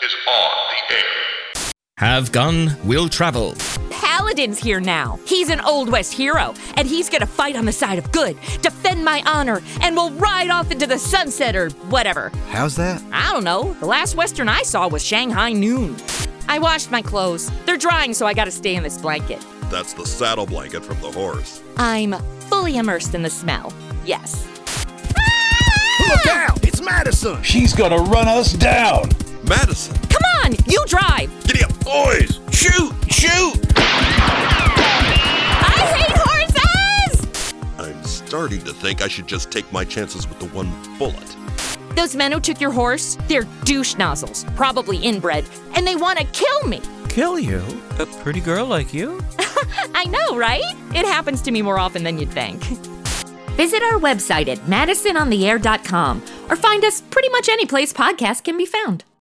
is on the air. Have gun, will travel. Paladin's here now. He's an Old West hero, and he's gonna fight on the side of good, defend my honor, and we'll ride off into the sunset or whatever. How's that? I don't know. The last Western I saw was Shanghai Noon. I washed my clothes. They're drying, so I gotta stay in this blanket. That's the saddle blanket from the horse. I'm fully immersed in the smell. Yes. Look out! It's Madison! She's gonna run us down! Madison! Come on, you drive! Giddy up, boys! Shoot! Shoot! I hate horses! I'm starting to think I should just take my chances with the one bullet. Those men who took your horse, they're douche nozzles, probably inbred, and they want to kill me. Kill you? A pretty girl like you? I know, right? It happens to me more often than you'd think. Visit our website at madisonontheair.com or find us pretty much any place podcasts can be found.